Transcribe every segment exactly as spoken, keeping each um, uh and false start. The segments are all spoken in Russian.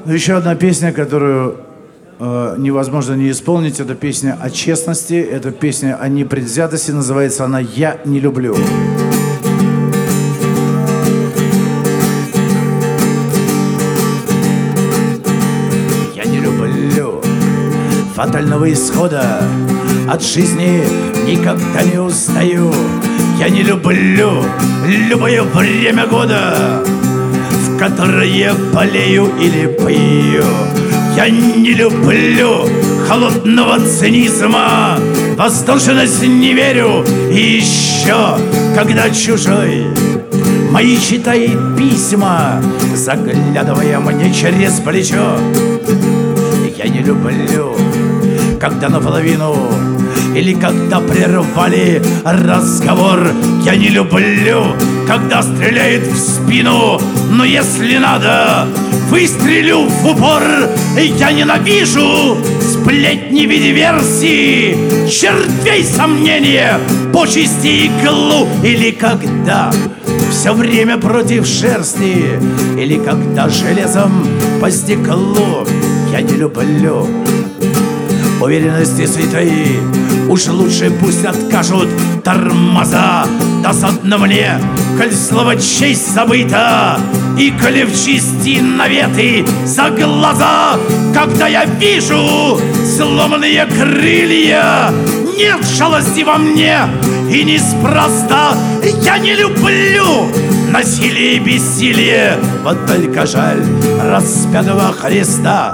Еще одна песня, которую э, невозможно не исполнить, это песня о честности, это песня о непредвзятости, называется она «Я не люблю». Я не люблю фатального исхода, от жизни никогда не устаю. Я не люблю любое время года, в которое болею или пою. Я не люблю холодного цинизма, восторженность не верю. И еще, когда чужой мои читает письма, заглядывая мне через плечо. Я не люблю, когда наполовину или когда прервали разговор. Я не люблю, когда стреляет в спину, но если надо, выстрелю в упор. Я ненавижу сплетни в виде версии, червей сомнения, почести и иглу. Или когда все время против шерсти, или когда железом по стеклу. Я не люблю уверенности святой, уж лучше пусть откажут тормоза. Досадно мне, коль слово честь забыта, и коли в чести наветы за глаза. Когда я вижу сломанные крылья, нет жалости во мне и неспроста. Я не люблю насилие и бессилие, вот только жаль распятого Христа.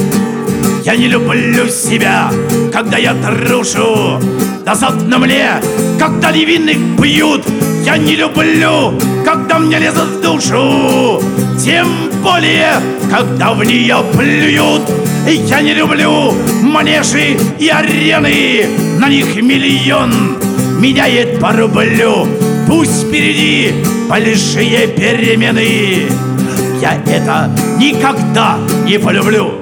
Я не люблю себя, когда я трушу, досадно мне, когда невинных бьют. Я не люблю, когда мне лезут в душу, тем более, когда в нее плюют. Я не люблю манежи и арены, на них миллион меняет по рублю. Пусть впереди большие перемены, я это никогда не полюблю.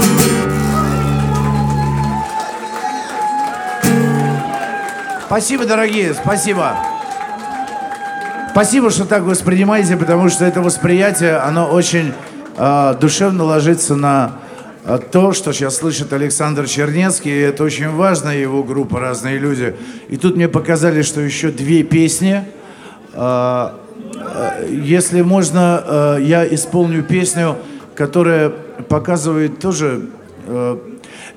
Спасибо, дорогие, спасибо. Спасибо, что так воспринимаете, потому что это восприятие, оно очень э, душевно ложится на э, то, что сейчас слышит Александр Чернецкий. И это очень важно, его группа «Разные люди». И тут мне показали, что еще две песни. Э, э, если можно, э, я исполню песню, которая показывает тоже э,